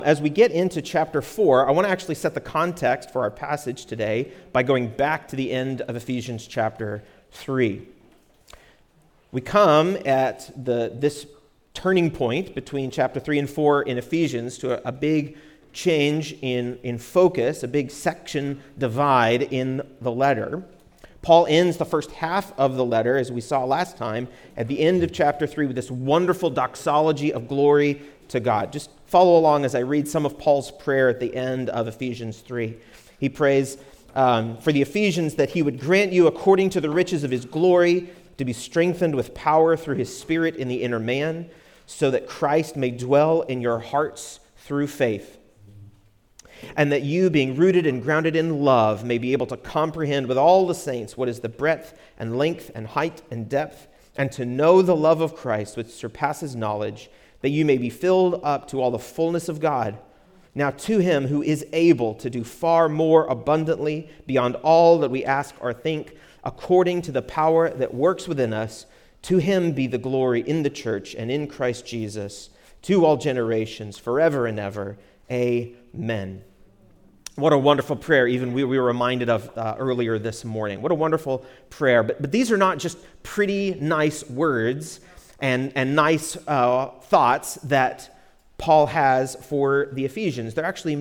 As we get into chapter 4, I want to actually set the context for our passage today by going back to the end of Ephesians chapter 3. We come at this turning point between chapter 3 and 4 in Ephesians to a big change in focus, a big section divide in the letter. Paul ends the first half of the letter, as we saw last time, at the end of chapter 3 with this wonderful doxology of glory to God. Just follow along as I read some of Paul's prayer at the end of Ephesians 3. He prays for the Ephesians that he would grant you, according to the riches of his glory, to be strengthened with power through his Spirit in the inner man, so that Christ may dwell in your hearts through faith, and that you, being rooted and grounded in love, may be able to comprehend with all the saints what is the breadth and length and height and depth, and to know the love of Christ which surpasses knowledge, that you may be filled up to all the fullness of God. Now to him who is able to do far more abundantly beyond all that we ask or think, according to the power that works within us, to him be the glory in the church and in Christ Jesus, to all generations, forever and ever. Amen. What a wonderful prayer, even we were reminded of earlier this morning. What a wonderful prayer. But these are not just pretty nice words and nice thoughts that Paul has for the Ephesians. They're actually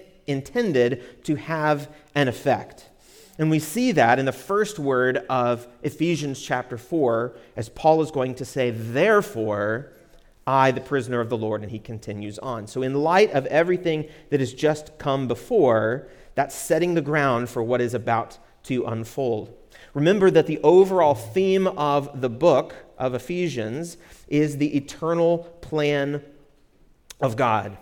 intended to have an effect. And we see that in the first word of Ephesians chapter 4, as Paul is going to say, therefore, I, the prisoner of the Lord, and he continues on. So in light of everything that has just come before, that's setting the ground for what is about to unfold. Remember that the overall theme of the book of Ephesians is the eternal plan of God.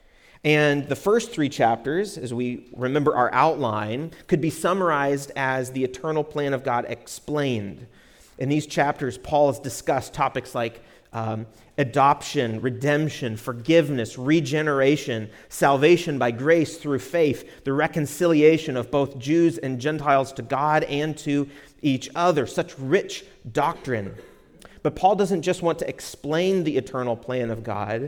And the first 3 chapters, as we remember our outline, could be summarized as the eternal plan of God explained. In these chapters, Paul has discussed topics like adoption, redemption, forgiveness, regeneration, salvation by grace through faith, the reconciliation of both Jews and Gentiles to God and to each other. Such rich doctrine. But Paul doesn't just want to explain the eternal plan of God.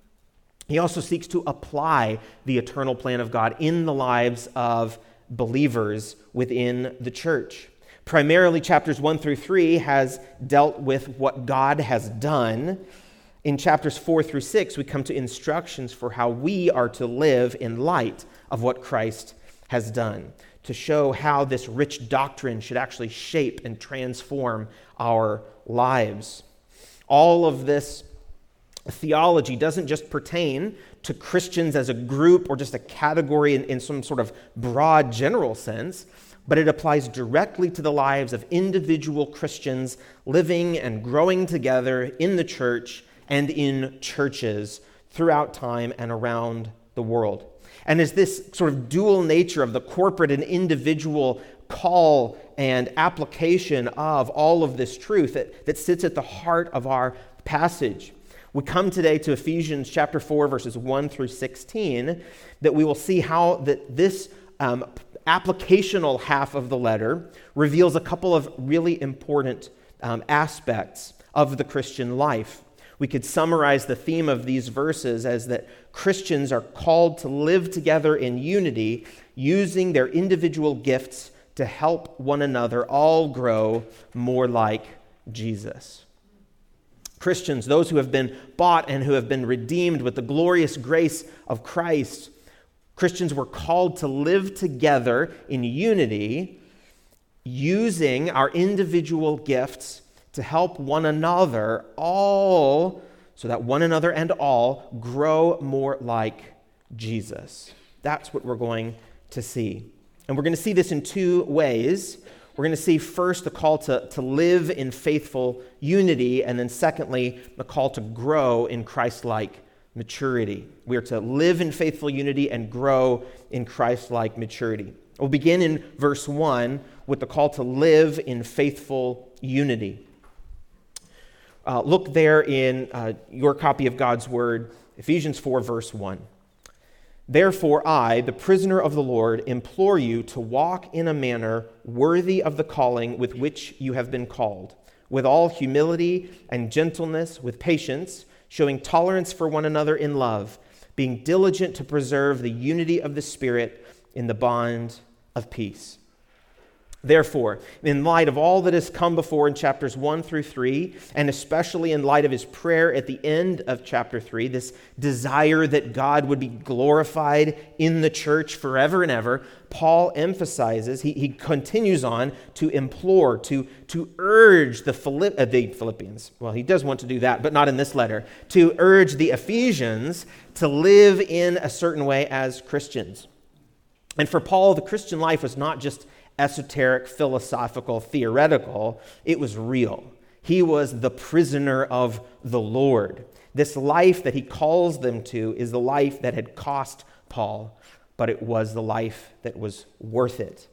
He also seeks to apply the eternal plan of God in the lives of believers within the church. Primarily, chapters 1 through 3 has dealt with what God has done. In chapters 4 through 6, we come to instructions for how we are to live in light of what Christ has done, to show how this rich doctrine should actually shape and transform our lives. All of this theology doesn't just pertain to Christians as a group or just a category in some sort of broad general sense, but it applies directly to the lives of individual Christians living and growing together in the church and in churches throughout time and around the world. And as this sort of dual nature of the corporate and individual call and application of all of this truth that sits at the heart of our passage. We come today to Ephesians chapter 4, verses 1 through 16, that we will see how that this applicational half of the letter reveals a couple of really important aspects of the Christian life. We could summarize the theme of these verses as that Christians are called to live together in unity, using their individual gifts to help one another all grow more like Jesus. Christians, those who have been bought and who have been redeemed with the glorious grace of Christ, Christians were called to live together in unity, using our individual gifts to help one another all, so that one another and all grow more like Jesus. That's what we're going to see. And we're going to see this in 2 ways. We're going to see first the call to live in faithful unity, and then secondly, the call to grow in Christ-like maturity. We are to live in faithful unity and grow in Christ-like maturity. We'll begin in verse 1 with the call to live in faithful unity. Look there in your copy of God's Word, Ephesians 4, verse 1. Therefore I, the prisoner of the Lord, implore you to walk in a manner worthy of the calling with which you have been called, with all humility and gentleness, with patience, showing tolerance for one another in love, being diligent to preserve the unity of the Spirit in the bond of peace. Therefore, in light of all that has come before in chapters 1 through 3, and especially in light of his prayer at the end of chapter 3, this desire that God would be glorified in the church forever and ever, Paul emphasizes, he continues on to implore, to urge the Philippians, well, he does want to do that, but not in this letter, to urge the Ephesians to live in a certain way as Christians. And for Paul, the Christian life was not just esoteric, philosophical, theoretical. It was real. He was the prisoner of the Lord. This life that he calls them to is the life that had cost Paul, but it was the life that was worth it.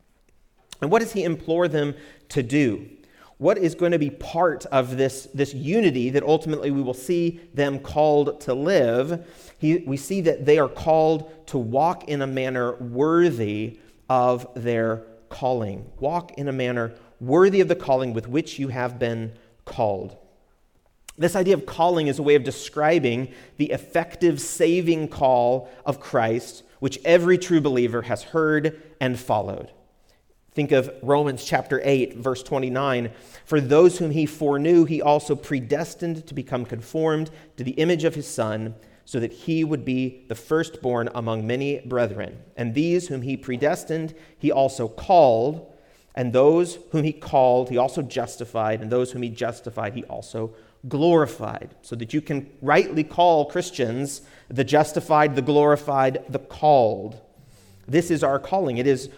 And what does he implore them to do? What is going to be part of this unity that ultimately we will see them called to live? We see that they are called to walk in a manner worthy of their calling. Walk in a manner worthy of the calling with which you have been called. This idea of calling is a way of describing the effective saving call of Christ, which every true believer has heard and followed. Think of Romans chapter 8, verse 29. For those whom he foreknew, he also predestined to become conformed to the image of his Son, so that he would be the firstborn among many brethren. And these whom he predestined, he also called. And those whom he called, he also justified. And those whom he justified, he also glorified. So that you can rightly call Christians the justified, the glorified, the called. This is our calling. It is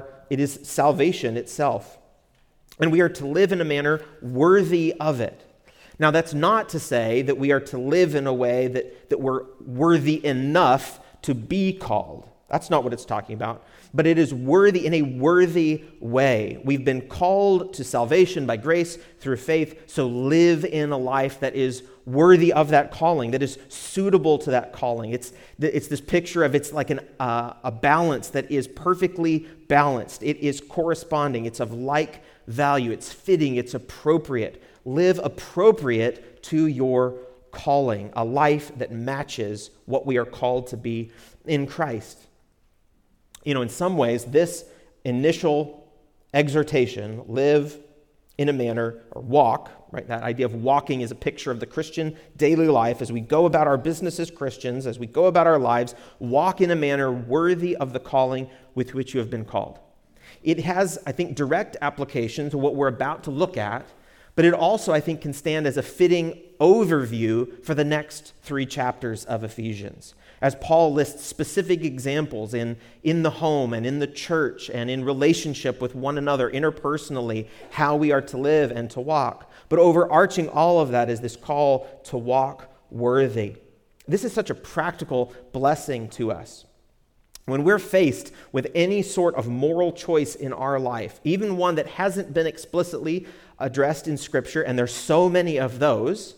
salvation itself. And we are to live in a manner worthy of it. Now, that's not to say that we are to live in a way that we're worthy enough to be called. That's not what it's talking about. But it is worthy in a worthy way. We've been called to salvation by grace through faith, so live in a life that is worthy of that calling, that is suitable to that calling. It's this picture of it's like a balance that is perfectly balanced. It is corresponding. It's of like value. It's fitting. It's appropriate. Live appropriate to your calling, a life that matches what we are called to be in Christ. You know, in some ways, this initial exhortation, live in a manner, or walk, right? That idea of walking is a picture of the Christian daily life as we go about our business as Christians, as we go about our lives, walk in a manner worthy of the calling with which you have been called. It has, I think, direct application to what we're about to look at, but it also, I think, can stand as a fitting overview for the next 3 chapters of Ephesians, as Paul lists specific examples in the home and in the church and in relationship with one another interpersonally, how we are to live and to walk. But overarching all of that is this call to walk worthy. This is such a practical blessing to us. When we're faced with any sort of moral choice in our life, even one that hasn't been explicitly addressed in Scripture, and there's so many of those,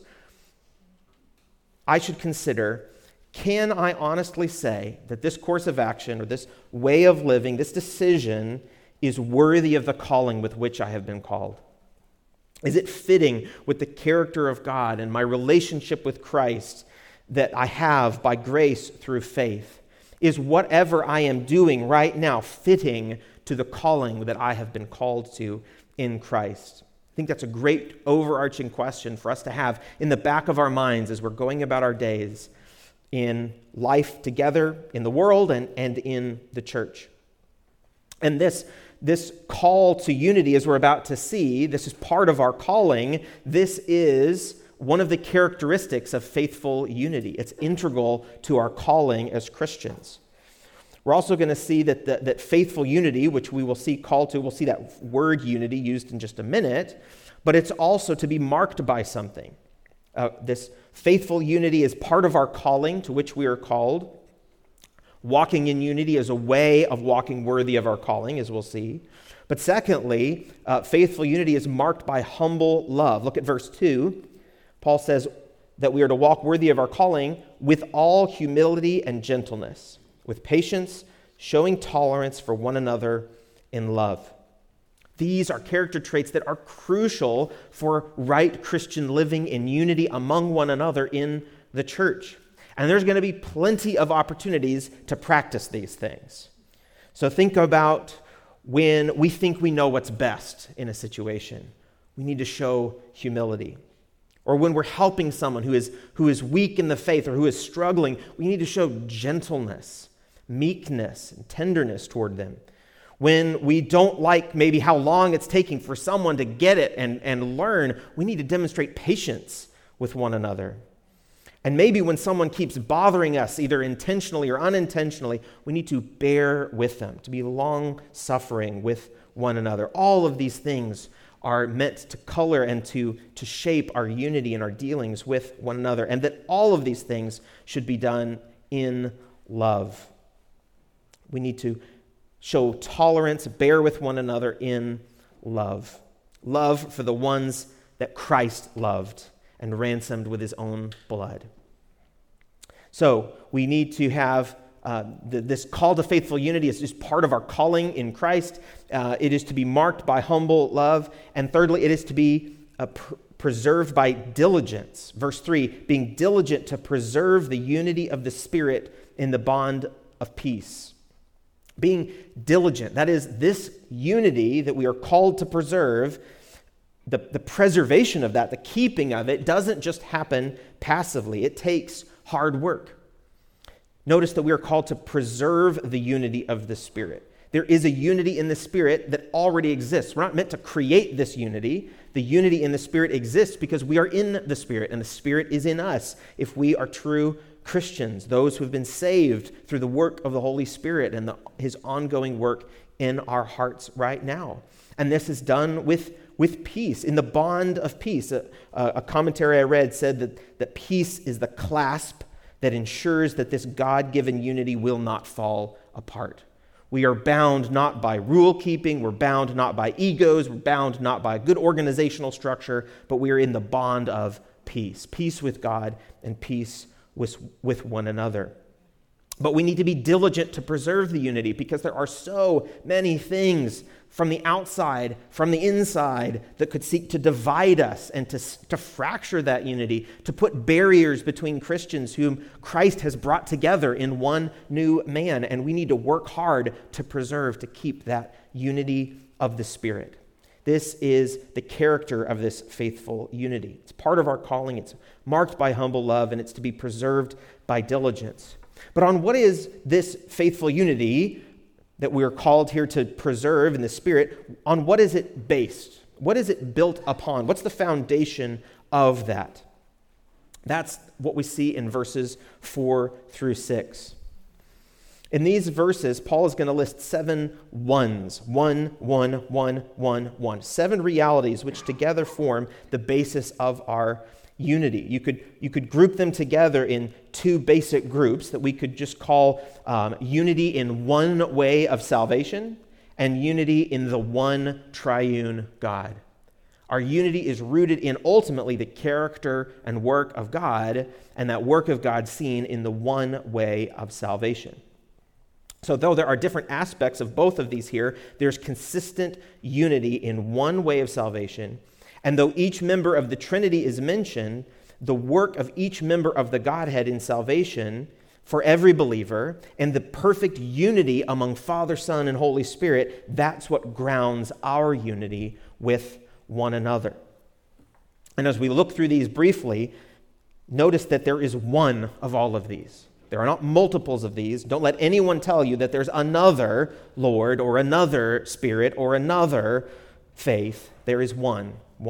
I should consider, can I honestly say that this course of action or this way of living, this decision, is worthy of the calling with which I have been called? Is it fitting with the character of God and my relationship with Christ that I have by grace through faith? Is whatever I am doing right now fitting to the calling that I have been called to in Christ? I think that's a great overarching question for us to have in the back of our minds as we're going about our days in life together, in the world, and in the church. And this call to unity, as we're about to see, this is part of our calling. This is one of the characteristics of faithful unity. It's integral to our calling as Christians. We're also going to see that faithful unity, which we will see called to, we'll see that word unity used in just a minute, but it's also to be marked by something. This faithful unity is part of our calling to which we are called. Walking in unity is a way of walking worthy of our calling, as we'll see. But secondly, faithful unity is marked by humble love. Look at verse 2. Paul says that we are to walk worthy of our calling with all humility and gentleness, with patience, showing tolerance for one another in love. These are character traits that are crucial for right Christian living in unity among one another in the church. And there's going to be plenty of opportunities to practice these things. So think about when we think we know what's best in a situation. We need to show humility. Or when we're helping someone who is weak in the faith or who is struggling, we need to show gentleness, meekness, and tenderness toward them. When we don't like maybe how long it's taking for someone to get it and learn, we need to demonstrate patience with one another. And maybe when someone keeps bothering us, either intentionally or unintentionally, we need to bear with them, to be long-suffering with one another. All of these things are meant to color and to shape our unity and our dealings with one another, and that all of these things should be done in love. We need to show tolerance, bear with one another in love. Love for the ones that Christ loved and ransomed with his own blood. So we need to have this call to faithful unity is just part of our calling in Christ. It is to be marked by humble love. And thirdly, it is to be preserved by diligence. Verse 3, being diligent to preserve the unity of the Spirit in the bond of peace. Being diligent, that is, this unity that we are called to preserve, the preservation of that, the keeping of it, doesn't just happen passively. It takes hard work. Notice that we are called to preserve the unity of the Spirit. There is a unity in the Spirit that already exists. We're not meant to create this unity. The unity in the Spirit exists because we are in the Spirit, and the Spirit is in us if we are true Christians, those who have been saved through the work of the Holy Spirit and his ongoing work in our hearts right now. And this is done with peace, in the bond of peace. A commentary I read said that peace is the clasp that ensures that this God-given unity will not fall apart. We are bound not by rule keeping, we're bound not by egos, we're bound not by a good organizational structure, but we are in the bond of peace. Peace with God and peace with one another. But we need to be diligent to preserve the unity because there are so many things from the outside, from the inside, that could seek to divide us and to fracture that unity, to put barriers between Christians whom Christ has brought together in one new man. And we need to work hard to preserve, to keep that unity of the Spirit. This is the character of this faithful unity. It's part of our calling. It's marked by humble love, and it's to be preserved by diligence. But on what is this faithful unity that we are called here to preserve in the Spirit, on what is it based? What is it built upon? What's the foundation of that? That's what we see in verses 4 through 6. In these verses, Paul is going to list 7 ones. 1, 1, 1, 1, 1. 7 realities which together form the basis of our unity. You could group them together in 2 basic groups that we could just call unity in one way of salvation and unity in the one triune God. Our unity is rooted in ultimately the character and work of God, and that work of God seen in the one way of salvation. So though there are different aspects of both of these here, there's consistent unity in one way of salvation. And though each member of the Trinity is mentioned, the work of each member of the Godhead in salvation for every believer and the perfect unity among Father, Son, and Holy Spirit, that's what grounds our unity with one another. And as we look through these briefly, notice that there is one of all of these. There are not multiples of these. Don't let anyone tell you that there's another Lord or another Spirit or another faith. There is one.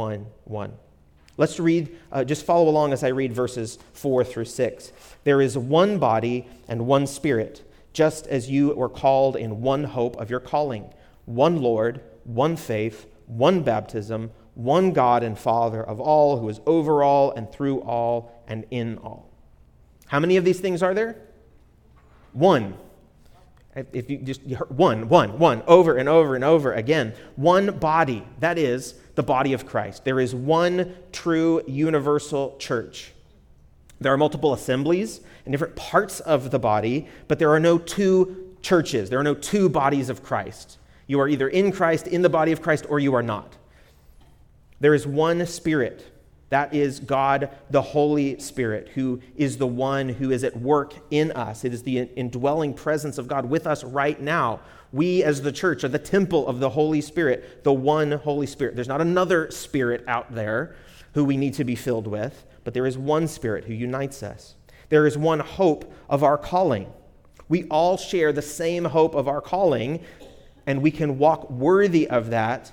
Let's read, just follow along as I read verses 4 through 6. There is one body and one Spirit, just as you were called in one hope of your calling. One Lord, one faith, one baptism, one God and Father of all, who is over all and through all and in all. How many of these things are there? One. If you just one, over and over and over again. One body, that is the body of Christ. There is one true universal church. There are multiple assemblies in different parts of the body, but there are no 2 churches. There are no 2 bodies of Christ. You are either in Christ, in the body of Christ, or you are not. There is one Spirit. That is God, the Holy Spirit, who is the one who is at work in us. It is the indwelling presence of God with us right now. We as the church are the temple of the Holy Spirit, the one Holy Spirit. There's not another spirit out there who we need to be filled with, but there is one Spirit who unites us. There is one hope of our calling. We all share the same hope of our calling, and we can walk worthy of that.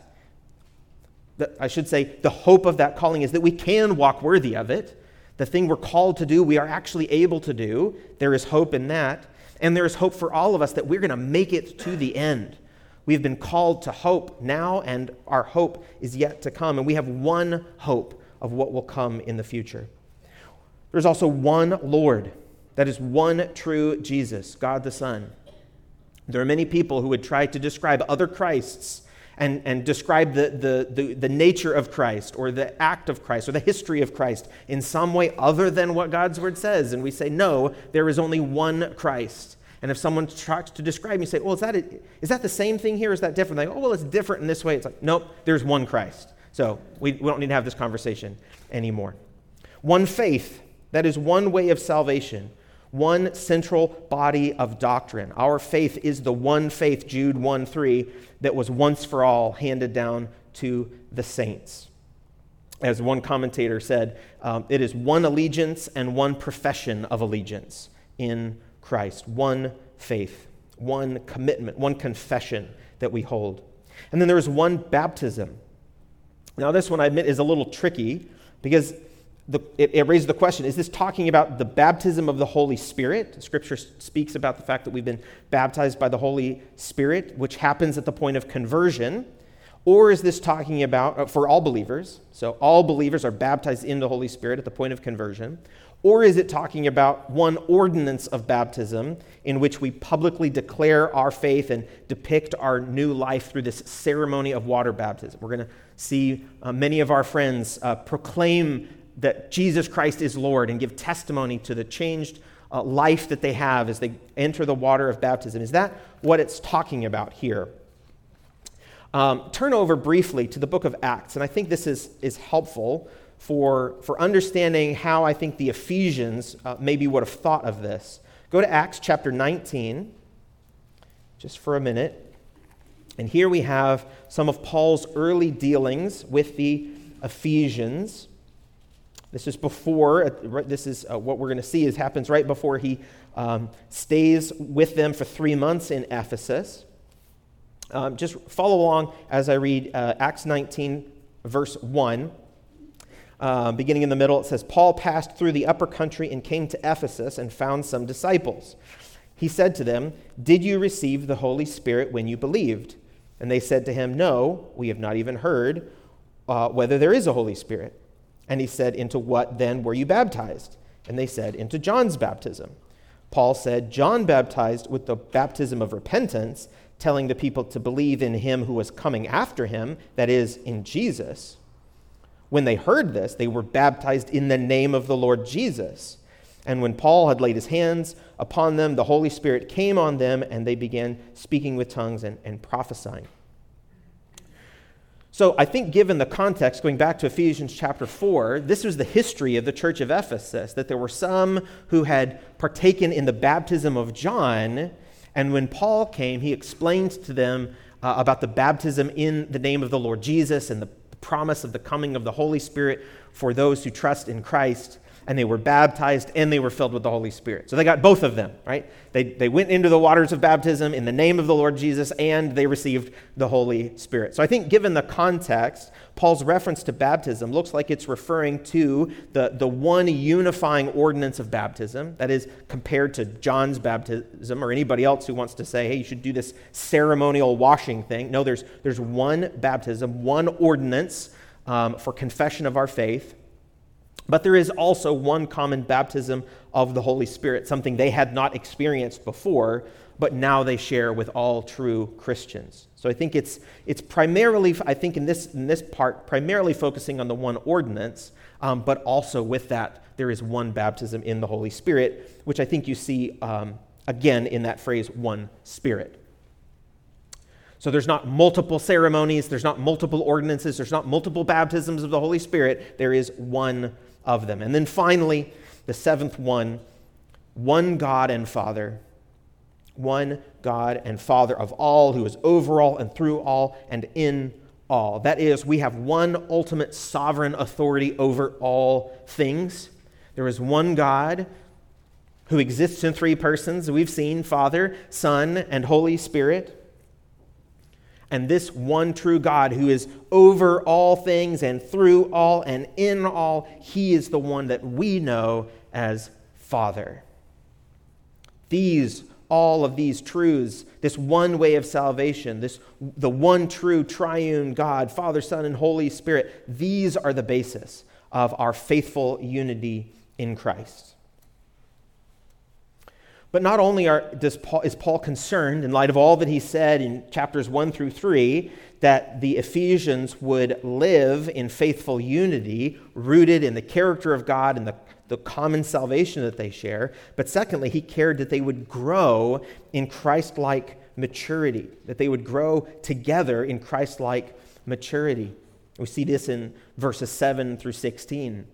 I should say the hope of that calling is that we can walk worthy of it. The thing we're called to do, we are actually able to do. There is hope in that. And there is hope for all of us that we're going to make it to the end. We've been called to hope now, and our hope is yet to come. And we have one hope of what will come in the future. There's also one Lord. That is one true Jesus, God the Son. There are many people who would try to describe other Christs and describe the nature of Christ or the act of Christ or the history of Christ in some way other than what God's Word says. And we say, no, there is only one Christ. And if someone tries to describe me, say, well, is that the same thing here? Or is that different? They go, oh, well, it's different in this way. It's like, nope, there's one Christ. So we don't need to have this conversation anymore. One faith, that is one way of salvation. One central body of doctrine. Our faith is the one faith, Jude 1:3, that was once for all handed down to the saints. As one commentator said, it is one allegiance and one profession of allegiance in Christ. One faith, one commitment, one confession that we hold. And then there is one baptism. Now this one, I admit, is a little tricky because it raises the question, is this talking about the baptism of the Holy Spirit? Scripture speaks about the fact that we've been baptized by the Holy Spirit, which happens at the point of conversion. Or is this talking about, for all believers, so all believers are baptized in the Holy Spirit at the point of conversion? Or is it talking about one ordinance of baptism in which we publicly declare our faith and depict our new life through this ceremony of water baptism? We're going to see many of our friends proclaim that Jesus Christ is Lord and give testimony to the changed life that they have as they enter the water of baptism. Is that what it's talking about here? Turn over briefly to the book of Acts, and I think this is helpful for understanding how I think the Ephesians maybe would have thought of this. Go to Acts chapter 19, just for a minute. And here we have some of Paul's early dealings with the Ephesians. This is before, what we're going to see happens right before he stays with them for 3 months in Ephesus. Just follow along as I read Acts 19, verse 1. Beginning in the middle, it says, Paul passed through the upper country and came to Ephesus and found some disciples. He said to them, "Did you receive the Holy Spirit when you believed?" And they said to him, "No, we have not even heard whether there is a Holy Spirit." And he said, "Into what then were you baptized?" And they said, "Into John's baptism." Paul said, "John baptized with the baptism of repentance, telling the people to believe in him who was coming after him, that is, in Jesus." When they heard this, they were baptized in the name of the Lord Jesus. And when Paul had laid his hands upon them, the Holy Spirit came on them, and they began speaking with tongues and prophesying. So I think given the context, going back to Ephesians chapter 4, this was the history of the church of Ephesus, that there were some who had partaken in the baptism of John, and when Paul came, he explained to them about the baptism in the name of the Lord Jesus and the promise of the coming of the Holy Spirit for those who trust in Christ, and they were baptized and they were filled with the Holy Spirit. So they got both of them, right? They went into the waters of baptism in the name of the Lord Jesus, and they received the Holy Spirit. So I think given the context, Paul's reference to baptism looks like it's referring to the one unifying ordinance of baptism, that is compared to John's baptism or anybody else who wants to say, hey, you should do this ceremonial washing thing. No, there's one baptism, one ordinance for confession of our faith. But there is also one common baptism of the Holy Spirit, something they had not experienced before, but now they share with all true Christians. So I think it's primarily, I think in this part, primarily focusing on the one ordinance, but also with that, there is one baptism in the Holy Spirit, which I think you see again in that phrase, one Spirit. So there's not multiple ceremonies, there's not multiple ordinances, there's not multiple baptisms of the Holy Spirit. There is one of them. And then finally, the seventh one God and Father. One God and Father of all, who is over all and through all and in all. That is, we have one ultimate sovereign authority over all things. There is one God who exists in three persons. We've seen Father, Son, and Holy Spirit. And this one true God who is over all things and through all and in all, he is the one that we know as Father. All of these truths, this one way of salvation, the one true triune God, Father, Son, and Holy Spirit, these are the basis of our faithful unity in Christ. But not only is Paul concerned, in light of all that he said in chapters 1 through 3, that the Ephesians would live in faithful unity, rooted in the character of God and the common salvation that they share, but secondly, he cared that they would grow in Christ-like maturity, that they would grow together in Christ-like maturity. We see this in verses 7 through 16.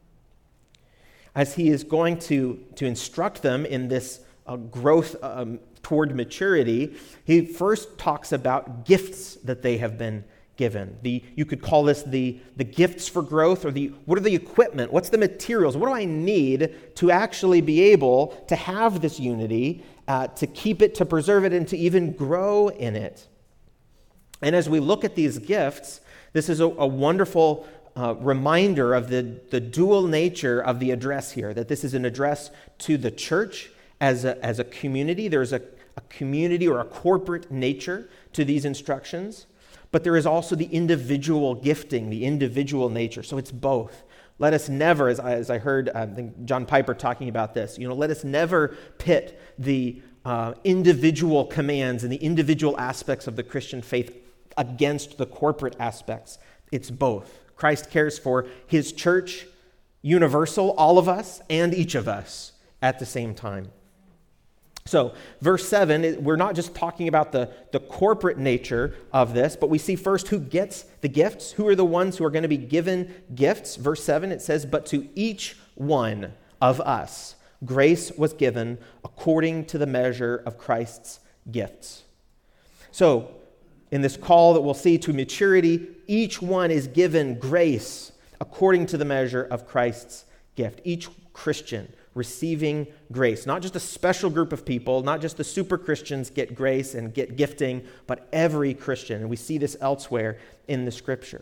As he is going to instruct them in this growth toward maturity, he first talks about gifts that they have been given. You could call this the gifts for growth, or what are the equipment? What's the materials? What do I need to actually be able to have this unity, to keep it, to preserve it, and to even grow in it? And as we look at these gifts, this is a wonderful reminder of the dual nature of the address here, that this is an address to the church as a community. There's a community or a corporate nature to these instructions. But there is also the individual gifting, the individual nature. So it's both. Let us never, as I heard I think John Piper talking about this, let us never pit the individual commands and the individual aspects of the Christian faith against the corporate aspects. It's both. Christ cares for his church, universal, all of us, and each of us at the same time. So, verse 7, we're not just talking about the corporate nature of this, but we see first who gets the gifts, who are the ones who are going to be given gifts. Verse 7, it says, "But to each one of us grace was given according to the measure of Christ's gifts." So, in this call that we'll see to maturity, each one is given grace according to the measure of Christ's gift. Each Christian receiving grace. Not just a special group of people, not just the super Christians get grace and get gifting, but every Christian. And we see this elsewhere in the scripture.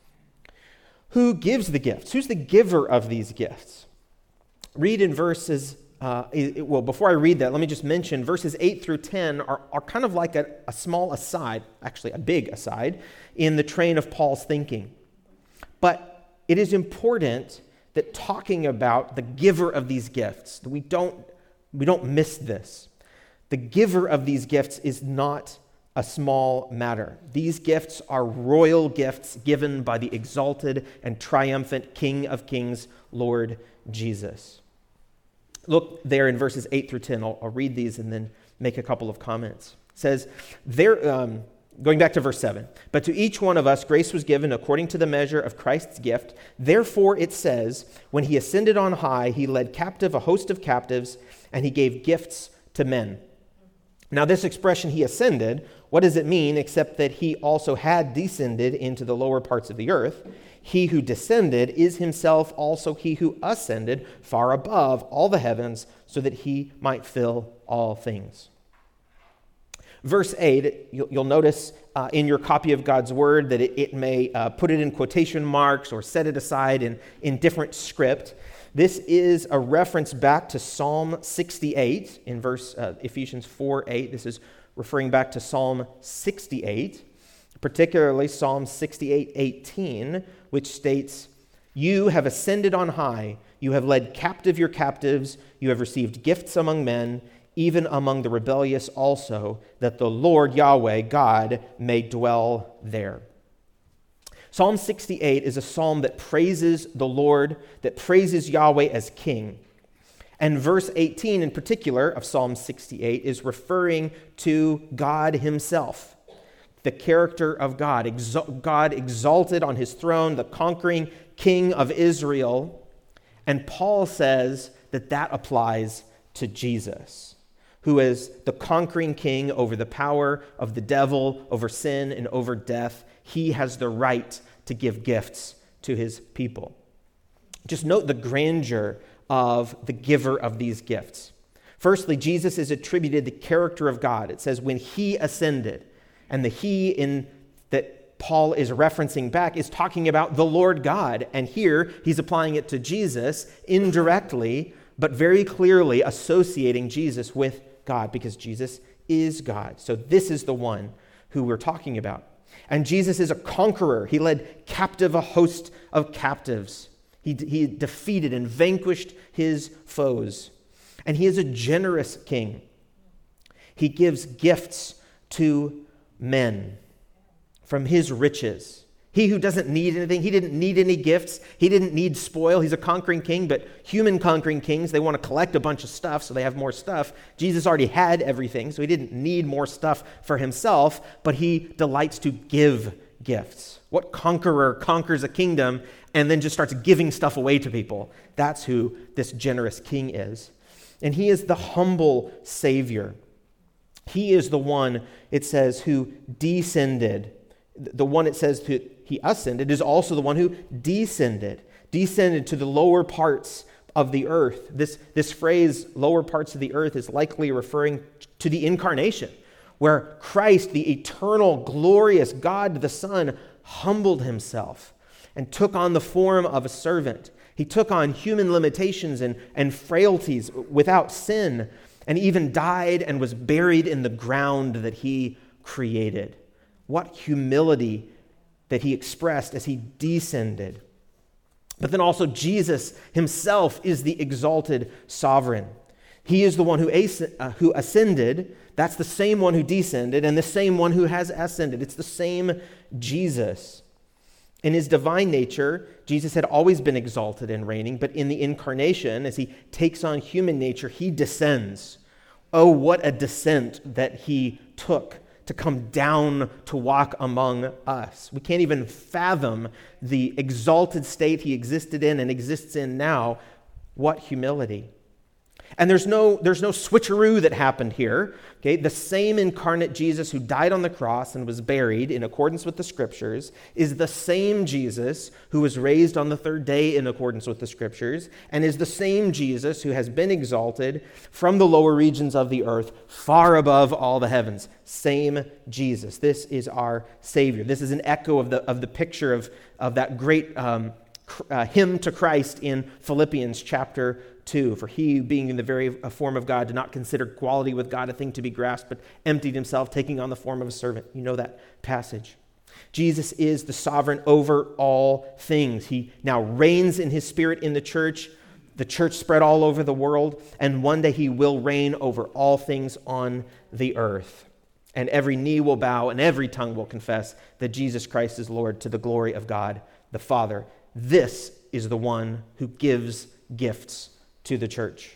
Who gives the gifts? Who's the giver of these gifts? Read in verses, before I read that, let me just mention verses 8 through 10 are kind of like a small aside, actually a big aside, in the train of Paul's thinking. But it is important that talking about the giver of these gifts, that we don't miss this. The giver of these gifts is not a small matter. These gifts are royal gifts given by the exalted and triumphant King of Kings, Lord Jesus. Look there in verses 8 through 10. I'll read these and then make a couple of comments. It says, going back to verse 7, "But to each one of us grace was given according to the measure of Christ's gift. Therefore it says, when he ascended on high, he led captive a host of captives, and he gave gifts to men." Now this expression, he ascended, what does it mean except that he also had descended into the lower parts of the earth? He who descended is himself also he who ascended far above all the heavens, so that he might fill all things. Verse 8, you'll notice in your copy of God's Word that it may put it in quotation marks or set it aside in different script. This is a reference back to Psalm 68 in Ephesians 4:8. This is referring back to Psalm 68, particularly Psalm 68:18, which states, "You have ascended on high, you have led captive your captives, you have received gifts among men, even among the rebellious also, that the Lord Yahweh, God, may dwell there." Psalm 68 is a psalm that praises the Lord, that praises Yahweh as king. And verse 18 in particular of Psalm 68 is referring to God himself. the character of God. God exalted on his throne, the conquering king of Israel. And Paul says that that applies to Jesus, who is the conquering king over the power of the devil, over sin, and over death. He has the right to give gifts to his people. Just note the grandeur of the giver of these gifts. Firstly, Jesus is attributed the character of God. It says when he ascended, and the he in that Paul is referencing back is talking about the Lord God. And here he's applying it to Jesus indirectly, but very clearly associating Jesus with God because Jesus is God. So this is the one who we're talking about. And Jesus is a conqueror. He led captive a host of captives. He defeated and vanquished his foes. And he is a generous king. He gives gifts to men from his riches. He who doesn't need anything, he didn't need any gifts. He didn't need spoil. He's a conquering king, but human conquering kings, they want to collect a bunch of stuff, so they have more stuff. Jesus already had everything, so he didn't need more stuff for himself, but he delights to give gifts. What conqueror conquers a kingdom and then just starts giving stuff away to people? That's who this generous king is. And he is the humble Savior. He is the one, it says, who descended. The one it says he ascended is also the one who descended to the lower parts of the earth. This phrase, lower parts of the earth, is likely referring to the incarnation, where Christ, the eternal, glorious God the Son, humbled himself and took on the form of a servant. He took on human limitations and frailties without sin, and even died and was buried in the ground that he created. What humility that he expressed as he descended. But then also Jesus himself is the exalted sovereign. He is the one who ascended. That's the same one who descended and the same one who has ascended. It's the same Jesus. In his divine nature, Jesus had always been exalted and reigning, but in the incarnation, as he takes on human nature, he descends. Oh, what a descent that he took to come down to walk among us. We can't even fathom the exalted state he existed in and exists in now. What humility. And there's no switcheroo that happened here. Okay, the same incarnate Jesus who died on the cross and was buried in accordance with the scriptures is the same Jesus who was raised on the third day in accordance with the scriptures, and is the same Jesus who has been exalted from the lower regions of the earth far above all the heavens. Same Jesus. This is our Savior. This is an echo of the picture of that great hymn to Christ in Philippians chapter 2. For he, being in the very form of God, did not consider equality with God a thing to be grasped, but emptied himself, taking on the form of a servant. You know that passage. Jesus is the sovereign over all things. He now reigns in his spirit in the church spread all over the world, and one day he will reign over all things on the earth. And every knee will bow and every tongue will confess that Jesus Christ is Lord, to the glory of God the Father. This is the one who gives gifts to the church.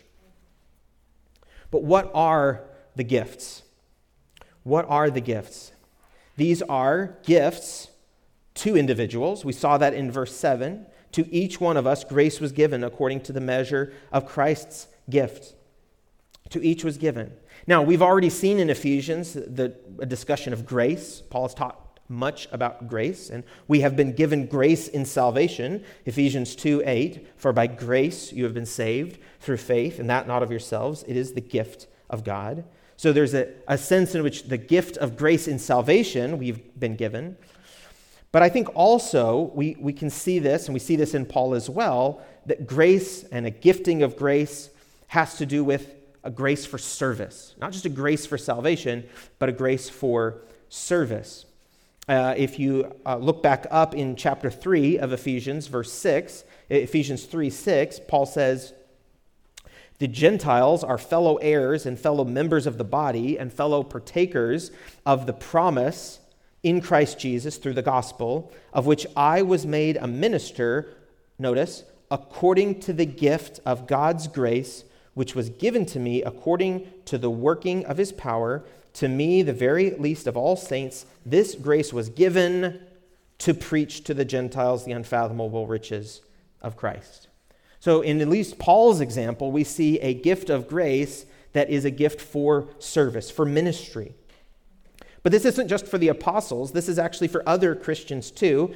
But what are the gifts? What are the gifts? These are gifts to individuals. We saw that in verse 7. To each one of us, grace was given according to the measure of Christ's gift. To each was given. Now, we've already seen in Ephesians a discussion of grace. Paul has taught much about grace, and we have been given grace in salvation. Ephesians 2:8, for by grace you have been saved through faith, and that not of yourselves. It is the gift of God. So there's a sense in which the gift of grace in salvation we've been given. But I think also we can see this, and we see this in Paul as well, that grace and a gifting of grace has to do with a grace for service. Not just a grace for salvation, but a grace for service. If you look back up in chapter 3 of Ephesians, verse 6, Ephesians 3:6, Paul says, the Gentiles are fellow heirs and fellow members of the body and fellow partakers of the promise in Christ Jesus through the gospel, of which I was made a minister, notice, according to the gift of God's grace, which was given to me according to the working of his power. To me, the very least of all saints, this grace was given to preach to the Gentiles the unfathomable riches of Christ. So in at least Paul's example, we see a gift of grace that is a gift for service, for ministry. But this isn't just for the apostles. This is actually for other Christians too.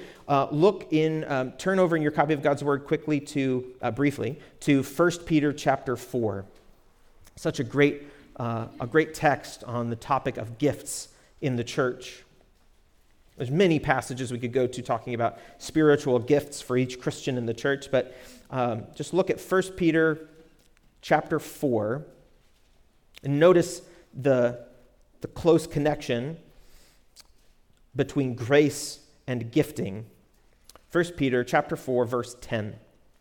Turn over in your copy of God's Word quickly briefly to 1 Peter chapter 4. Such a great text on the topic of gifts in the church. There's many passages we could go to talking about spiritual gifts for each Christian in the church, but just look at 1 Peter chapter 4 and notice the close connection between grace and gifting. 1 Peter chapter 4, verse 10.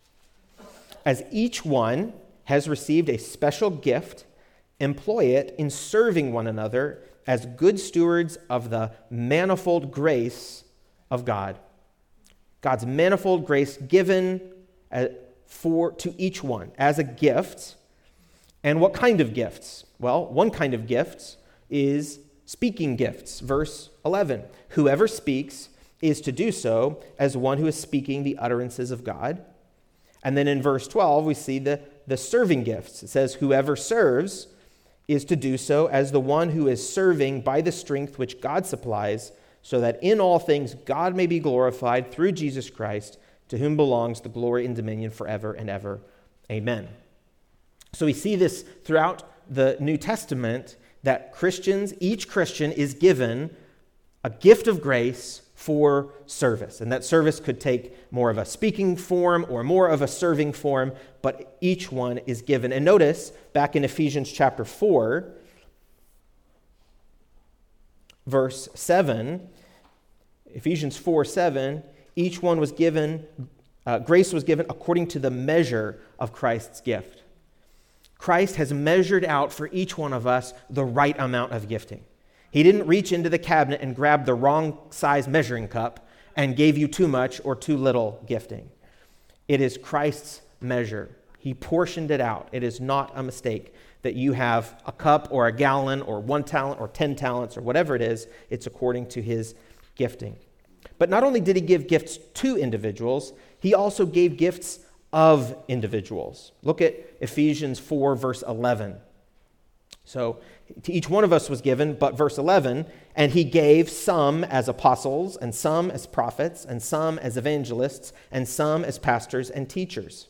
As each one has received a special gift, employ it in serving one another as good stewards of the manifold grace of God. God's manifold grace given to each one as a gift. And what kind of gifts? Well, one kind of gifts is speaking gifts. Verse 11, whoever speaks is to do so as one who is speaking the utterances of God. And then in verse 12, we see the serving gifts. It says, whoever serves is to do so as the one who is serving by the strength which God supplies, so that in all things God may be glorified through Jesus Christ, to whom belongs the glory and dominion forever and ever. Amen. So we see this throughout the New Testament, that each Christian is given a gift of grace for service. And that service could take more of a speaking form or more of a serving form, but each one is given. And notice back in Ephesians chapter 4, verse 7, Ephesians 4:7, each one was given, grace was given according to the measure of Christ's gift. Christ has measured out for each one of us the right amount of gifting. He didn't reach into the cabinet and grab the wrong size measuring cup and gave you too much or too little gifting. It is Christ's measure. He portioned it out. It is not a mistake that you have a cup or a gallon or 1 talent or 10 talents or whatever it is. It's according to his gifting. But not only did he give gifts to individuals, he also gave gifts of individuals. Look at Ephesians 4, verse 11. So to each one of us was given, but verse 11, and he gave some as apostles, and some as prophets, and some as evangelists, and some as pastors and teachers.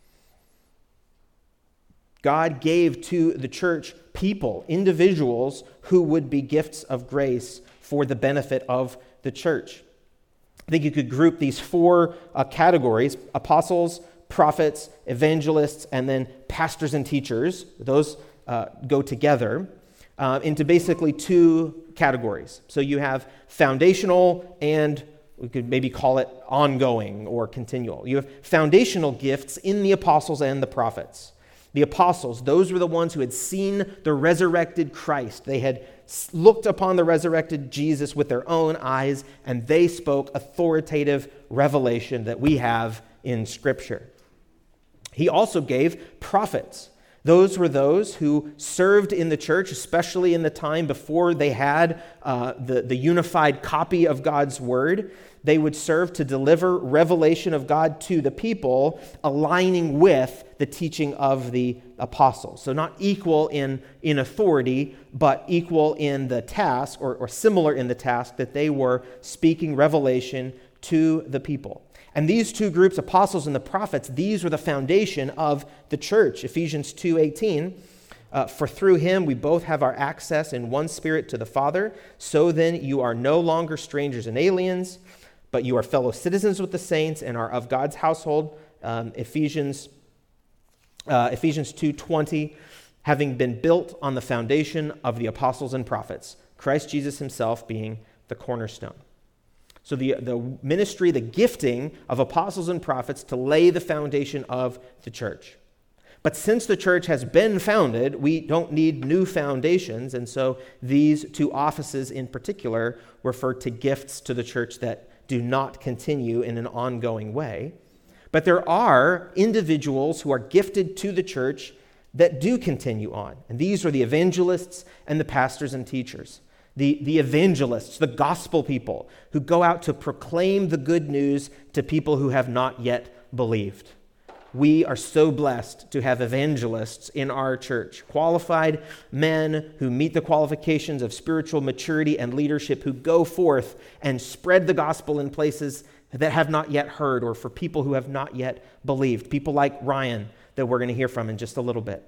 God gave to the church people, individuals, who would be gifts of grace for the benefit of the church. I think you could group these 4 categories: apostles, prophets, evangelists, and then pastors and teachers. Those go together into basically 2 categories. So you have foundational, and we could maybe call it ongoing or continual. You have foundational gifts in the apostles and the prophets. The apostles, those were the ones who had seen the resurrected Christ. They had looked upon the resurrected Jesus with their own eyes, and they spoke authoritative revelation that we have in Scripture. He also gave prophets. Those were those who served in the church, especially in the time before they had the unified copy of God's Word. They would serve to deliver revelation of God to the people, aligning with the teaching of the apostles. So not equal in authority, but equal in the task, or similar in the task, that they were speaking revelation to the people. And these 2 groups, apostles and the prophets, these were the foundation of the church. Ephesians 2:18, for through him we both have our access in one Spirit to the Father. So then you are no longer strangers and aliens, but you are fellow citizens with the saints and are of God's household. Ephesians 2:20, having been built on the foundation of the apostles and prophets, Christ Jesus himself being the cornerstone. So the ministry, the gifting of apostles and prophets to lay the foundation of the church. But since the church has been founded, we don't need new foundations, and so these 2 offices in particular refer to gifts to the church that do not continue in an ongoing way. But there are individuals who are gifted to the church that do continue on. And these are the evangelists and the pastors and teachers. The evangelists, the gospel people who go out to proclaim the good news to people who have not yet believed. We are so blessed to have evangelists in our church, qualified men who meet the qualifications of spiritual maturity and leadership, who go forth and spread the gospel in places that have not yet heard, or for people who have not yet believed. People like Ryan, that we're going to hear from in just a little bit.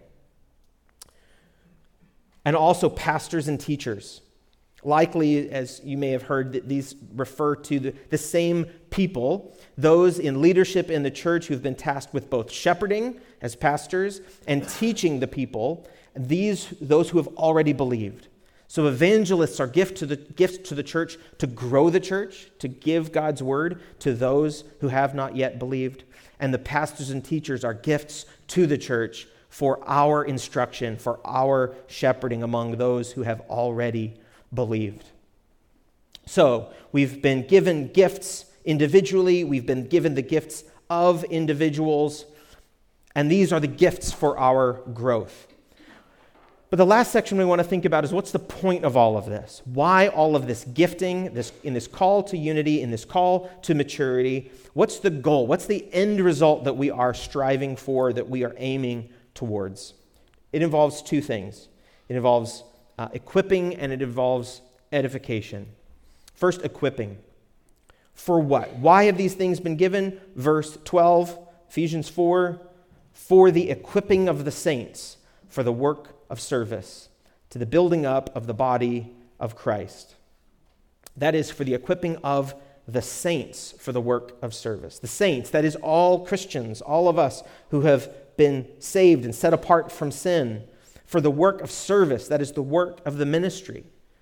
And also pastors and teachers. Likely, as you may have heard, that these refer to the same people, those in leadership in the church who've been tasked with both shepherding as pastors and teaching the people, those who have already believed. So evangelists are gifts to the church to grow the church, to give God's word to those who have not yet believed. And the pastors and teachers are gifts to the church for our instruction, for our shepherding among those who have already believed. So we've been given gifts individually, we've been given the gifts of individuals, and these are the gifts for our growth. But the last section we want to think about is, what's the point of all of this? Why all of this gifting, in this call to unity, in this call to maturity? What's the goal? What's the end result that we are striving for, that we are aiming towards? It involves two things. It involves equipping, and it involves edification. First, equipping. For what? Why have these things been given? Verse 12, Ephesians 4, for the equipping of the saints, for the work of service, to the building up of the body of Christ. That is for the equipping of the saints for the work of service. The saints, that is all Christians, all of us who have been saved and set apart from sin, for the work of service, that is the work of the ministry.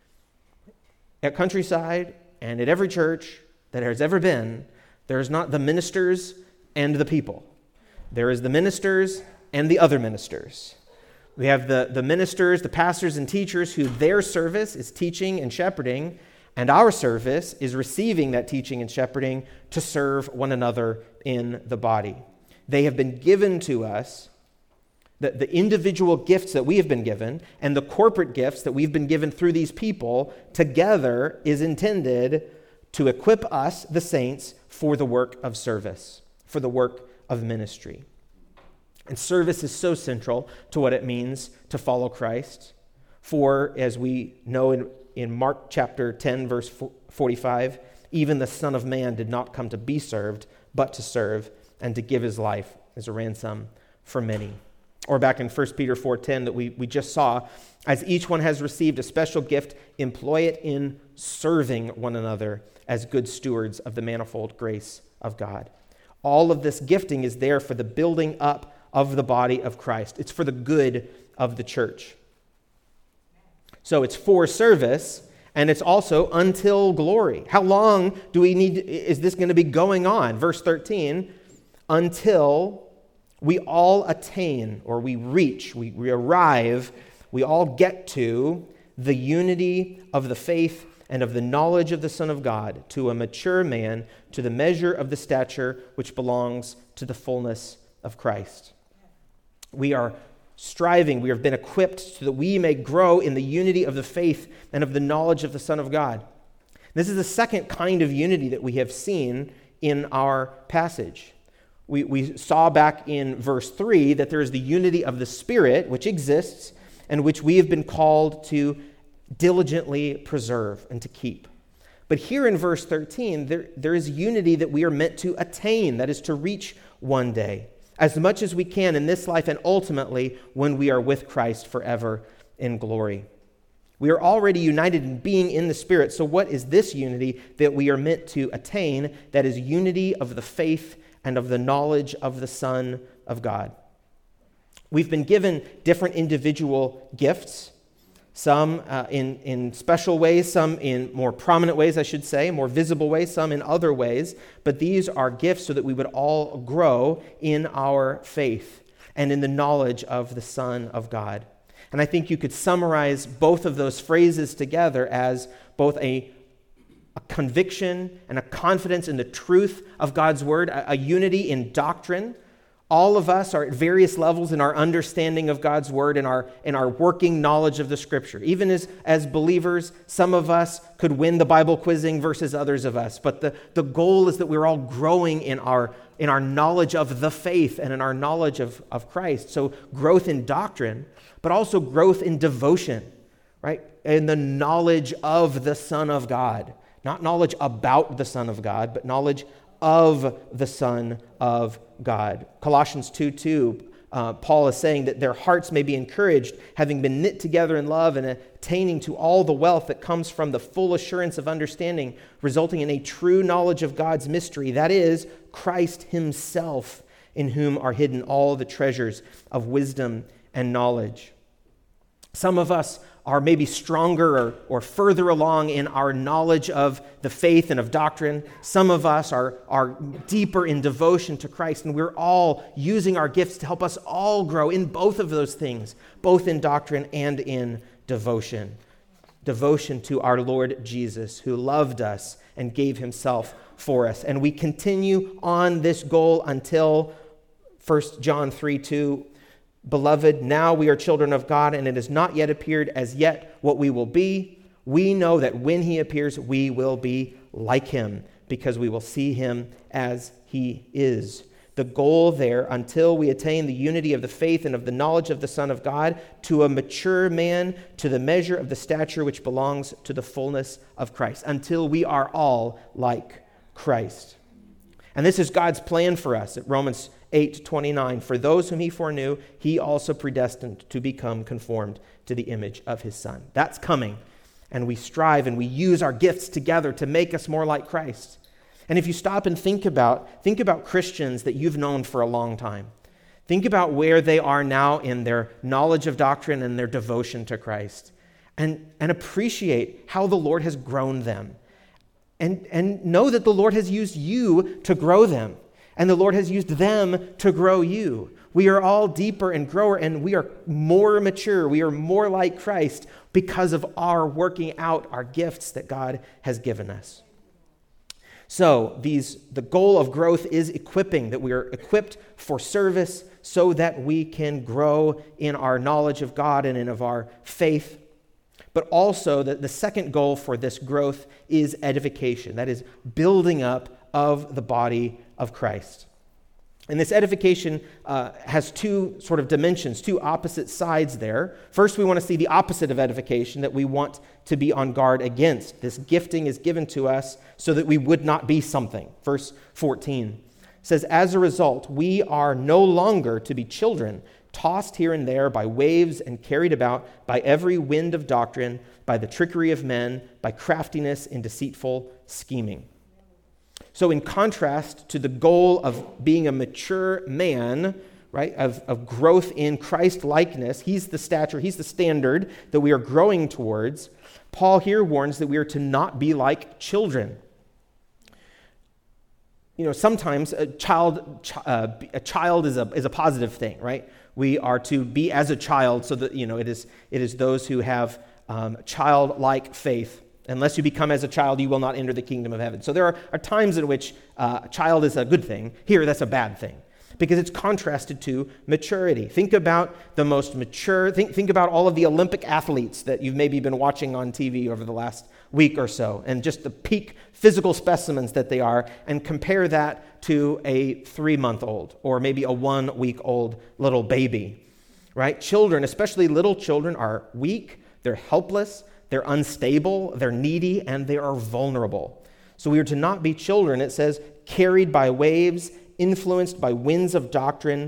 At Countryside and at every church that has ever been, there is not the ministers and the people. There is the ministers and the other ministers. We have the ministers, the pastors and teachers, who their service is teaching and shepherding, and our service is receiving that teaching and shepherding to serve one another in the body. They have been given to us, the individual gifts that we have been given and the corporate gifts that we've been given through these people together is intended to equip us, the saints, for the work of service, for the work of ministry. And service is so central to what it means to follow Christ. For, as we know in Mark chapter 10, verse 45, even the Son of Man did not come to be served, but to serve and to give his life as a ransom for many. Or back in 1 Peter 4:10 that we just saw, as each one has received a special gift, employ it in serving one another as good stewards of the manifold grace of God. All of this gifting is there for the building up of the body of Christ. It's for the good of the church. So it's for service, and it's also until glory. How long is this going to be going on? Verse 13, until we all attain, or we reach, we arrive, we all get to the unity of the faith and of the knowledge of the Son of God, to a mature man, to the measure of the stature which belongs to the fullness of Christ. We are striving, we have been equipped so that we may grow in the unity of the faith and of the knowledge of the Son of God. This is the second kind of unity that we have seen in our passage. We saw back in verse 3 that there is the unity of the Spirit, which exists, and which we have been called to diligently preserve and to keep. But here in verse 13, there is unity that we are meant to attain, that is to reach one day, as much as we can in this life and ultimately when we are with Christ forever in glory. We are already united in being in the Spirit, so what is this unity that we are meant to attain? That is unity of the faith and of the knowledge of the Son of God. We've been given different individual gifts, some in special ways, some in more prominent ways, I should say, more visible ways, some in other ways. But these are gifts so that we would all grow in our faith and in the knowledge of the Son of God. And I think you could summarize both of those phrases together as both a conviction and a confidence in the truth of God's word, a unity in doctrine, all of us are at various levels in our understanding of God's word and our working knowledge of the scripture. Even as believers, some of us could win the Bible quizzing versus others of us. But the goal is that we're all growing in our knowledge of the faith and in our knowledge of Christ. So growth in doctrine, but also growth in devotion, right? In the knowledge of the Son of God. Not knowledge about the Son of God, but knowledge of the Son of God. Colossians 2:2, Paul is saying that their hearts may be encouraged, having been knit together in love and attaining to all the wealth that comes from the full assurance of understanding, resulting in a true knowledge of God's mystery, that is, Christ himself, in whom are hidden all the treasures of wisdom and knowledge. Some of us are maybe stronger or further along in our knowledge of the faith and of doctrine. Some of us are deeper in devotion to Christ, and we're all using our gifts to help us all grow in both of those things, both in doctrine and in devotion. Devotion to our Lord Jesus, who loved us and gave himself for us. And we continue on this goal until 1 John 3:2. Beloved, now we are children of God, and it has not yet appeared as yet what we will be. We know that when he appears, we will be like him, because we will see him as he is. The goal there, until we attain the unity of the faith and of the knowledge of the Son of God, to a mature man, to the measure of the stature which belongs to the fullness of Christ, until we are all like Christ. And this is God's plan for us at Romans 8:29. For those whom he foreknew, he also predestined to become conformed to the image of his Son. That's coming. And we strive and we use our gifts together to make us more like Christ. And if you stop and think about Christians that you've known for a long time. Think about where they are now in their knowledge of doctrine and their devotion to Christ. And appreciate how the Lord has grown them. And know that the Lord has used you to grow them. And the Lord has used them to grow you. We are all deeper and grower, and we are more mature. We are more like Christ because of our working out our gifts that God has given us. So the goal of growth is equipping, that we are equipped for service so that we can grow in our knowledge of God and in of our faith. But also the second goal for this growth is edification. That is building up of the body of Christ. And this edification has two sort of dimensions, two opposite sides there. First, we want to see the opposite of edification that we want to be on guard against. This gifting is given to us so that we would not be something. Verse 14 says, as a result, we are no longer to be children, tossed here and there by waves and carried about by every wind of doctrine, by the trickery of men, by craftiness and deceitful scheming. So in contrast to the goal of being a mature man, right, of growth in Christ-likeness, he's the stature, he's the standard that we are growing towards, Paul here warns that we are to not be like children. You know, sometimes a child is a positive thing, right? We are to be as a child so that, you know, it is those who have childlike faith. Unless you become as a child, you will not enter the kingdom of heaven. So there are times in which a child is a good thing. Here, that's a bad thing because it's contrasted to maturity. Think about the most mature, think about all of the Olympic athletes that you've maybe been watching on TV over the last week or so, and just the peak physical specimens that they are, and compare that to a 3-month-old or maybe a 1-week-old little baby, right? Children, especially little children, are weak, they're helpless, they're unstable, they're needy, and they are vulnerable. So we are to not be children, it says, carried by waves, influenced by winds of doctrine.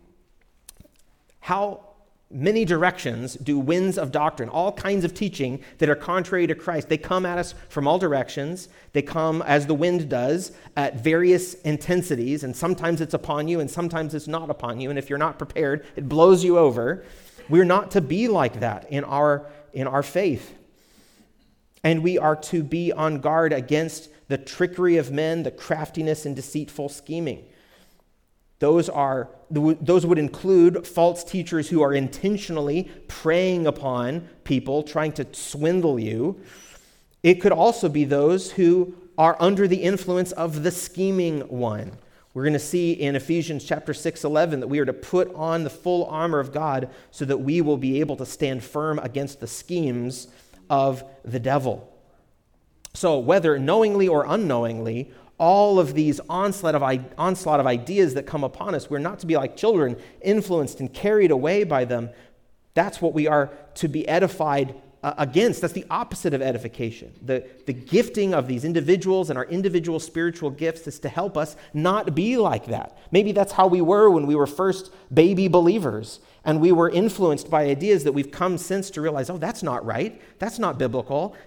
How many directions do winds of doctrine, all kinds of teaching that are contrary to Christ, they come at us from all directions. They come, as the wind does, at various intensities, and sometimes it's upon you, and sometimes it's not upon you, and if you're not prepared, it blows you over. We're not to be like that in our faith. And we are to be on guard against the trickery of men, the craftiness and deceitful scheming. Those would include false teachers who are intentionally preying upon people, trying to swindle you. It could also be those who are under the influence of the scheming one. We're going to see in Ephesians chapter 6:11 that we are to put on the full armor of God so that we will be able to stand firm against the schemes of the devil. So whether knowingly or unknowingly, all of these onslaught of ideas that come upon us, we're not to be like children, influenced and carried away by them. That's what we are to be edified against. That's the opposite of edification. The gifting of these individuals and our individual spiritual gifts is to help us not be like that. Maybe that's how we were when we were first baby believers, and we were influenced by ideas that we've come since to realize, oh, that's not right. That's not biblical.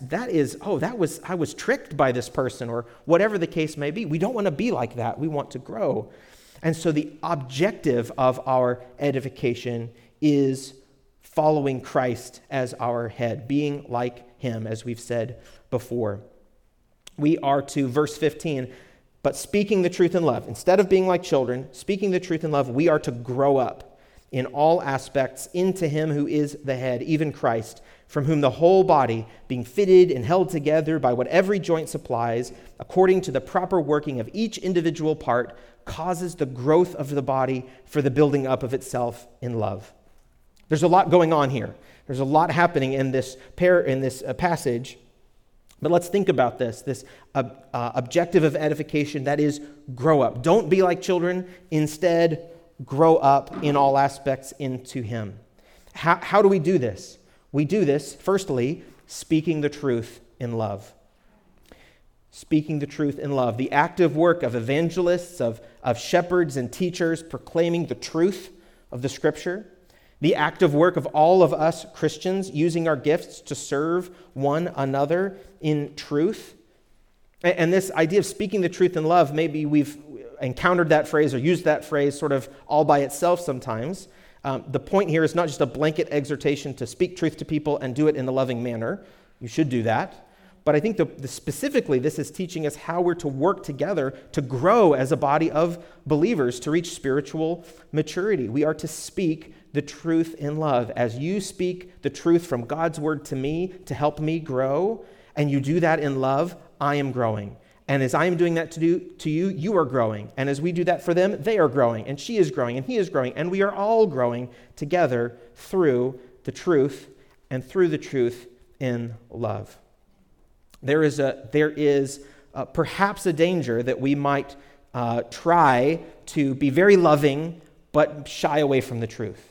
I was tricked by this person, or whatever the case may be. We don't want to be like that. We want to grow. And so the objective of our edification is following Christ as our head, being like him, as we've said before. We are to, verse 15, but speaking the truth in love. Instead of being like children, speaking the truth in love, we are to grow up in all aspects into him who is the head, even Christ, from whom the whole body, being fitted and held together by what every joint supplies, according to the proper working of each individual part, causes the growth of the body for the building up of itself in love. There's a lot going on here. There's a lot happening in this passage. But let's think about this objective of edification, that is, grow up. Don't be like children. Instead, grow up in all aspects into him. How do we do this? We do this, firstly, speaking the truth in love. Speaking the truth in love. The active work of evangelists, of shepherds and teachers proclaiming the truth of the Scripture. The active work of all of us Christians using our gifts to serve one another in truth. And this idea of speaking the truth in love, maybe we've encountered that phrase or used that phrase sort of all by itself sometimes. The point here is not just a blanket exhortation to speak truth to people and do it in a loving manner. You should do that. But I think specifically this is teaching us how we're to work together to grow as a body of believers to reach spiritual maturity. We are to speak the truth in love. As you speak the truth from God's word to me to help me grow, and you do that in love, I am growing. And as I am doing that to you, you are growing. And as we do that for them, they are growing. And she is growing, and he is growing. And we are all growing together through the truth and through the truth in love. There is perhaps a danger that we might try to be very loving but shy away from the truth.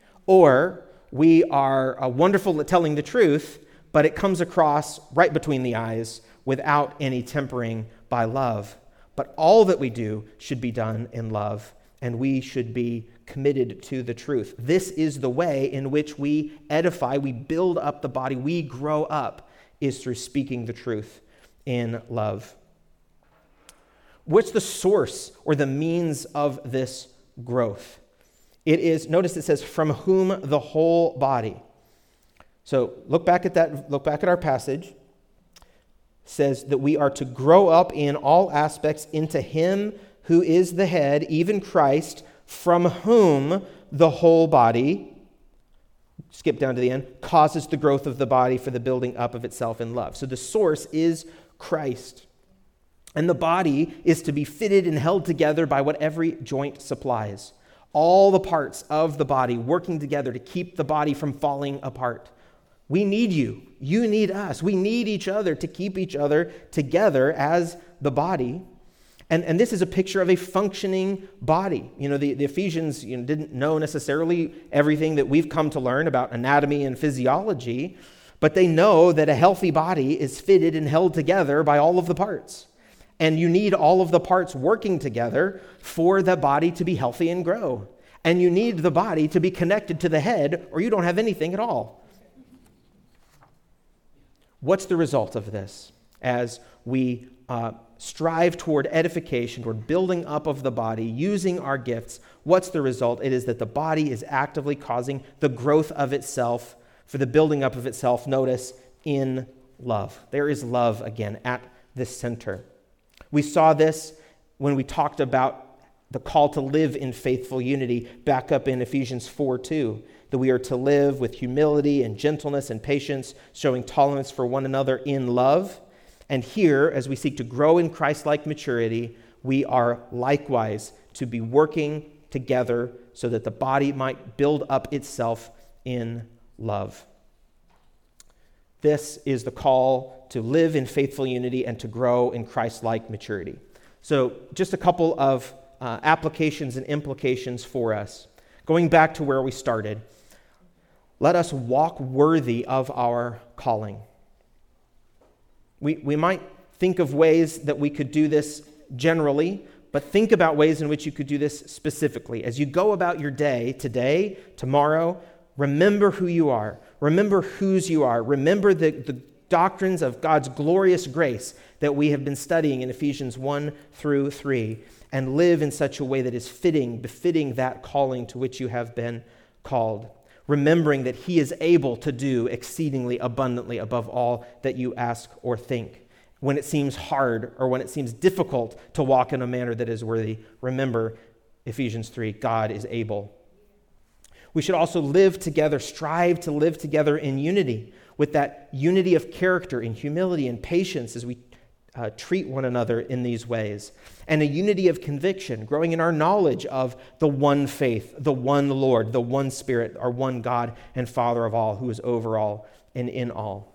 Or we are wonderful at telling the truth, but it comes across right between the eyes without any tempering by love. But all that we do should be done in love, and we should be committed to the truth. This is the way in which we edify, we build up the body, we grow up, is through speaking the truth in love. What's the source or the means of this growth? It is, notice it says, from whom the whole body. So look back at our passage. It says that we are to grow up in all aspects into him who is the head, even Christ, from whom the whole body, skip down to the end, causes the growth of the body for the building up of itself in love. So the source is Christ. And the body is to be fitted and held together by what every joint supplies. All the parts of the body working together to keep the body from falling apart. We need you. You need us. We need each other to keep each other together as the body. And this is a picture of a functioning body. You know, the Ephesians didn't know necessarily everything that we've come to learn about anatomy and physiology, but they know that a healthy body is fitted and held together by all of the parts. And you need all of the parts working together for the body to be healthy and grow. And you need the body to be connected to the head, or you don't have anything at all. What's the result of this? As we strive toward edification, toward building up of the body, using our gifts, what's the result? It is that the body is actively causing the growth of itself for the building up of itself, notice, in love. There is love again at the center. We saw this when we talked about the call to live in faithful unity back up in Ephesians 4:2, that we are to live with humility and gentleness and patience, showing tolerance for one another in love. And here, as we seek to grow in Christ-like maturity, we are likewise to be working together so that the body might build up itself in love. This is the call to live in faithful unity and to grow in Christ-like maturity. So just a couple of applications and implications for us. Going back to where we started, let us walk worthy of our calling. We might think of ways that we could do this generally, but think about ways in which you could do this specifically. As you go about your day, today, tomorrow, remember who you are. Remember whose you are. Remember the doctrines of God's glorious grace that we have been studying in Ephesians 1 through 3, and live in such a way that is befitting that calling to which you have been called. Remembering that he is able to do exceedingly abundantly above all that you ask or think. When it seems hard or when it seems difficult to walk in a manner that is worthy, remember Ephesians 3, God is able. We should also live together, strive to live together in unity, with that unity of character, in humility and patience as we treat one another in these ways. And a unity of conviction, growing in our knowledge of the one faith, the one Lord, the one Spirit, our one God and Father of all, who is over all and in all.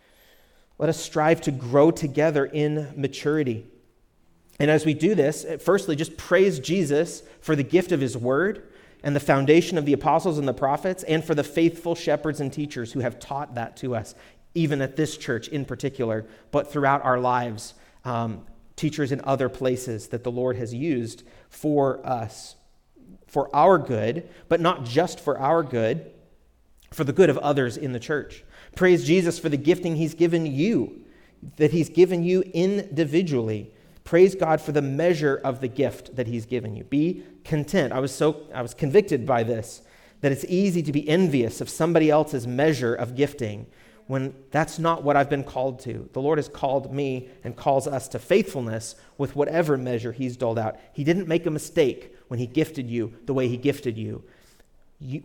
Let us strive to grow together in maturity. And as we do this, firstly, just praise Jesus for the gift of his word and the foundation of the apostles and the prophets, and for the faithful shepherds and teachers who have taught that to us, even at this church in particular, but throughout our lives, teachers in other places that the Lord has used for us, for our good, but not just for our good, for the good of others in the church. Praise Jesus for the gifting he's given you, that he's given you individually. Praise God for the measure of the gift that he's given you. Be content. I was convicted by this, that it's easy to be envious of somebody else's measure of gifting when that's not what I've been called to. The Lord has called me and calls us to faithfulness with whatever measure he's doled out. He didn't make a mistake when he gifted you the way he gifted you. You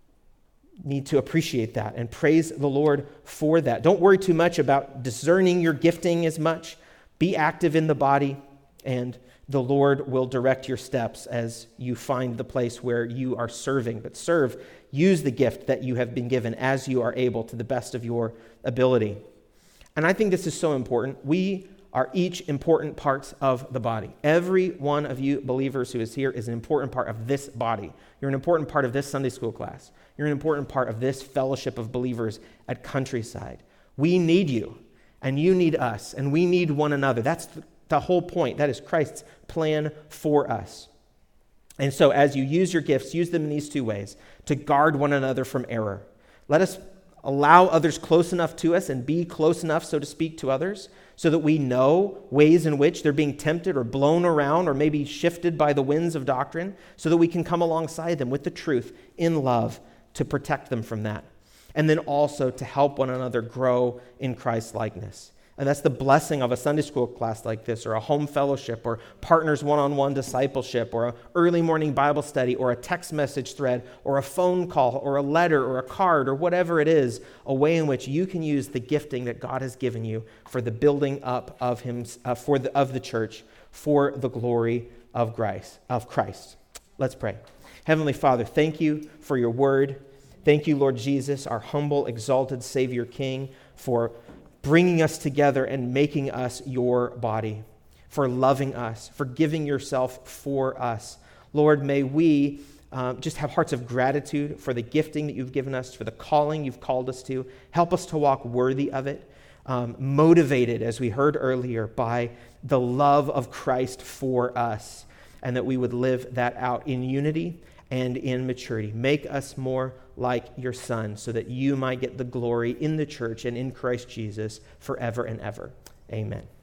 need to appreciate that and praise the Lord for that. Don't worry too much about discerning your gifting as much. Be active in the body, and the Lord will direct your steps as you find the place where you are serving. But use the gift that you have been given as you are able to the best of your ability. And I think this is so important. We are each important parts of the body. Every one of you believers who is here is an important part of this body. You're an important part of this Sunday school class. You're an important part of this fellowship of believers at Countryside. We need you, and you need us, and we need one another. That's the whole point. That is Christ's plan for us. And so as you use your gifts, use them in these two ways: to guard one another from error. Let us allow others close enough to us and be close enough, so to speak, to others, so that we know ways in which they're being tempted or blown around or maybe shifted by the winds of doctrine, so that we can come alongside them with the truth in love to protect them from that. And then also to help one another grow in Christ's likeness. And that's the blessing of a Sunday school class like this, or a home fellowship, or partners one-on-one discipleship, or an early morning Bible study, or a text message thread, or a phone call, or a letter, or a card, or whatever it is, a way in which you can use the gifting that God has given you for the building up of him, of the church, for the glory of Christ. Let's pray. Heavenly Father, thank you for your word. Thank you, Lord Jesus, our humble, exalted Savior King, for bringing us together and making us your body, for loving us, for giving yourself for us. Lord, may we just have hearts of gratitude for the gifting that you've given us, for the calling you've called us to. Help us to walk worthy of it, motivated, as we heard earlier, by the love of Christ for us, and that we would live that out in unity and in maturity. Make us more like your Son, so that you might get the glory in the church and in Christ Jesus forever and ever. Amen.